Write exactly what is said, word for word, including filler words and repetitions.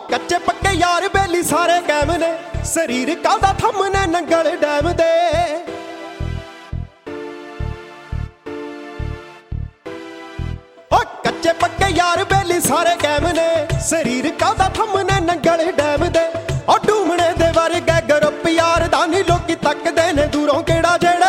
ਕੱਚੇ ਪੱਕੇ ਯਾਰ ਬੇਲੀ ਸਾਰੇ ਕੈਮ ਨੇ, ਸਰੀਰ ਕਾਹਦਾ ਥੰਮ ਨੇ ਨੰਗਲ ਡੈਮ ਦੇ। ਓ ਕੱਚੇ ਪੱਕੇ ਯਾਰ ਬੇਲੀ ਸਾਰੇ ਕੈਮ ਨੇ, ਸਰੀਰ ਕਾਹਦਾ ਥੰਮ ਨੇ ਨੰਗਲ ਡੈਮ ਦੇ। ਓ ਡੂਮਣੇ ਦੇ ਵਰਗੇ ਗਰੁੱਪ ਯਾਰ ਦਾ ਨੀ ਲੋਕੀ ਤੱਕਦੇ ਨੇ ਦੂਰੋਂ ਕਿਹੜਾ ਜਿਹੜਾ